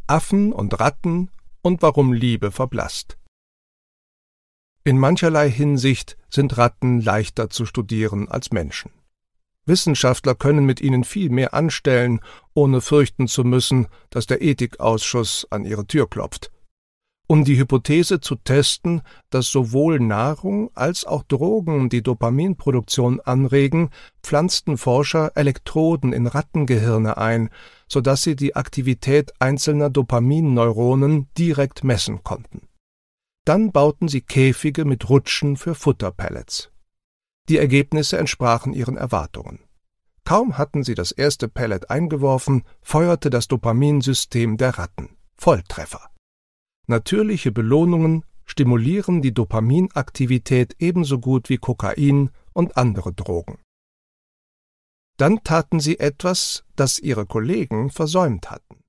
Affen und Ratten und warum Liebe verblasst. In mancherlei Hinsicht sind Ratten leichter zu studieren als Menschen. Wissenschaftler können mit ihnen viel mehr anstellen, ohne fürchten zu müssen, dass der Ethikausschuss an ihre Tür klopft. Um die Hypothese zu testen, dass sowohl Nahrung als auch Drogen die Dopaminproduktion anregen, pflanzten Forscher Elektroden in Rattengehirne ein, sodass sie die Aktivität einzelner Dopaminneuronen direkt messen konnten. Dann bauten sie Käfige mit Rutschen für Futterpellets. Die Ergebnisse entsprachen ihren Erwartungen. Kaum hatten sie das erste Pellet eingeworfen, feuerte das Dopaminsystem der Ratten. Volltreffer. Natürliche Belohnungen stimulieren die Dopaminaktivität ebenso gut wie Kokain und andere Drogen. Dann taten sie etwas, das ihre Kollegen versäumt hatten.